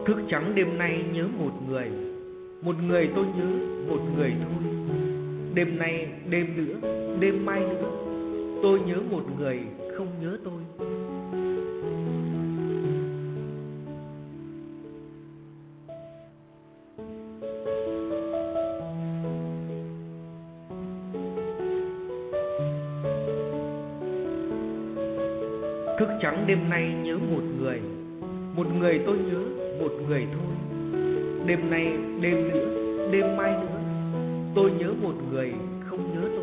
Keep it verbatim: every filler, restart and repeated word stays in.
Thức trắng đêm nay nhớ một người, một người tôi nhớ, một người thôi. Đêm nay, đêm nữa, đêm mai nữa, tôi nhớ một người không nhớ tôi. Thức trắng đêm nay nhớ một người, một người tôi nhớ, một người thôi. Đêm nay, đêm nữa, đêm mai nữa, tôi nhớ một người không nhớ tôi.